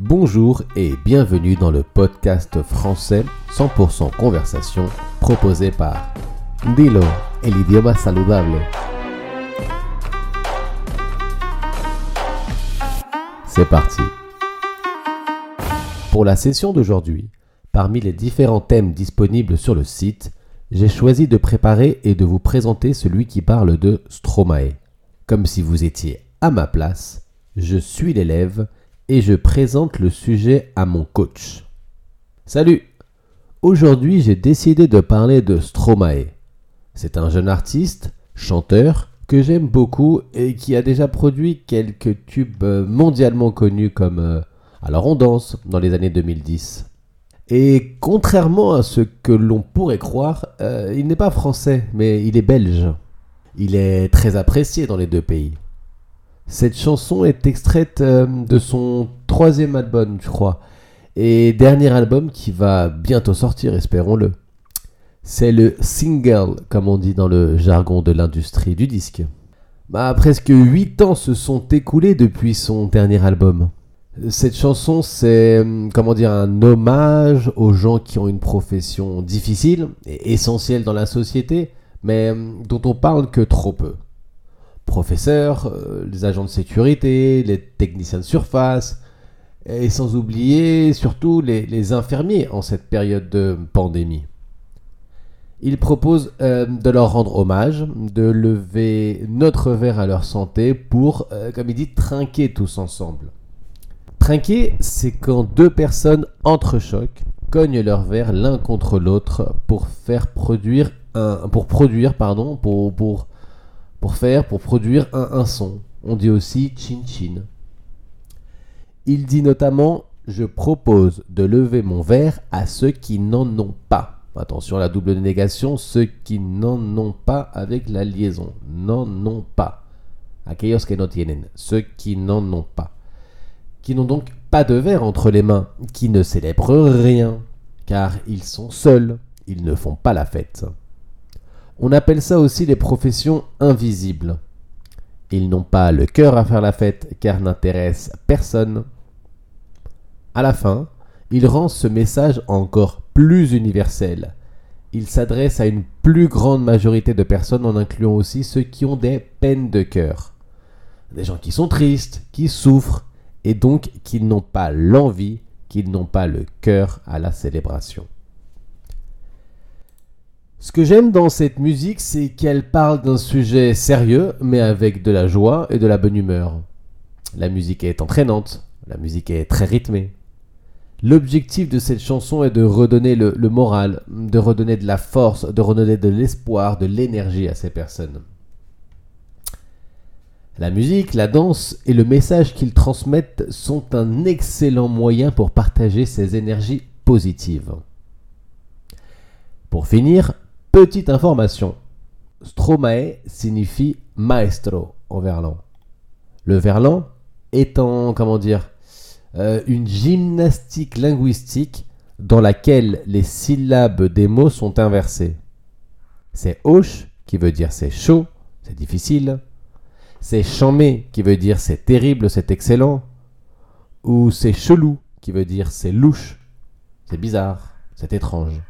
Bonjour et bienvenue dans le podcast français 100% conversation proposé par Dilo, el idioma saludable. C'est parti. Pour la session d'aujourd'hui, parmi les différents thèmes disponibles sur le site, j'ai choisi de préparer et de vous présenter celui qui parle de Stromae. Comme si vous étiez à ma place, je suis l'élève et je présente le sujet à mon coach. Salut! Aujourd'hui, j'ai décidé de parler de Stromae. C'est un jeune artiste, chanteur, que j'aime beaucoup et qui a déjà produit quelques tubes mondialement connus comme Alors on danse dans les années 2010. Et contrairement à ce que l'on pourrait croire, il n'est pas français, mais il est belge. Il est très apprécié dans les deux pays. Cette chanson est extraite de son 3e album, je crois, et dernier album qui va bientôt sortir, espérons-le. C'est le single, comme on dit dans le jargon de l'industrie du disque. Presque 8 ans se sont écoulés depuis son dernier album. Cette chanson, c'est un hommage aux gens qui ont une profession difficile et essentielle dans la société, mais dont on parle que trop peu. Professeurs, les agents de sécurité, les techniciens de surface, et sans oublier surtout les infirmiers en cette période de pandémie. Il propose de leur rendre hommage, de lever notre verre à leur santé pour, comme il dit, trinquer tous ensemble. Trinquer, c'est quand deux personnes entrechoquent, cognent leur verre l'un contre l'autre pour produire un son. On dit aussi chin-chin. Il dit notamment « Je propose de lever mon verre à ceux qui n'en ont pas ». Attention à la double négation, ceux qui n'en ont pas avec la liaison. N'en ont pas. Aquellos que no tienen. Ceux qui n'en ont pas. Qui n'ont donc pas de verre entre les mains, qui ne célèbrent rien, car ils sont seuls, ils ne font pas la fête. On appelle ça aussi les professions invisibles. Ils n'ont pas le cœur à faire la fête, car n'intéressent personne. À la fin, il rend ce message encore plus universel. Il s'adresse à une plus grande majorité de personnes en incluant aussi ceux qui ont des peines de cœur. Des gens qui sont tristes, qui souffrent, et donc qui n'ont pas l'envie, qui n'ont pas le cœur à la célébration. Ce que j'aime dans cette musique, c'est qu'elle parle d'un sujet sérieux, mais avec de la joie et de la bonne humeur. La musique est entraînante, la musique est très rythmée. L'objectif de cette chanson est de redonner le moral, de redonner de la force, de redonner de l'espoir, de l'énergie à ces personnes. La musique, la danse et le message qu'ils transmettent sont un excellent moyen pour partager ces énergies positives. Pour finir, petite information. Stromae signifie maestro en verlan. Le verlan étant, une gymnastique linguistique dans laquelle les syllabes des mots sont inversées. C'est hoche qui veut dire c'est chaud, c'est difficile. C'est chambé qui veut dire c'est terrible, c'est excellent. Ou c'est chelou qui veut dire c'est louche, c'est bizarre, c'est étrange.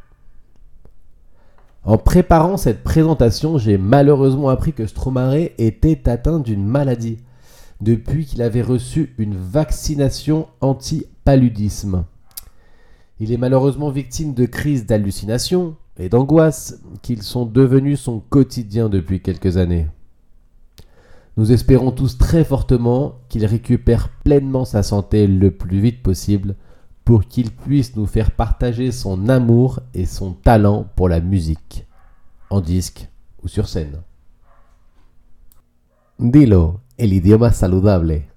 En préparant cette présentation, j'ai malheureusement appris que Stromae était atteint d'une maladie depuis qu'il avait reçu une vaccination anti-paludisme. Il est malheureusement victime de crises d'hallucination et d'angoisse qui sont devenues son quotidien depuis quelques années. Nous espérons tous très fortement qu'il récupère pleinement sa santé le plus vite possible pour qu'il puisse nous faire partager son amour et son talent pour la musique, en disque ou sur scène. Dilo, el idioma saludable.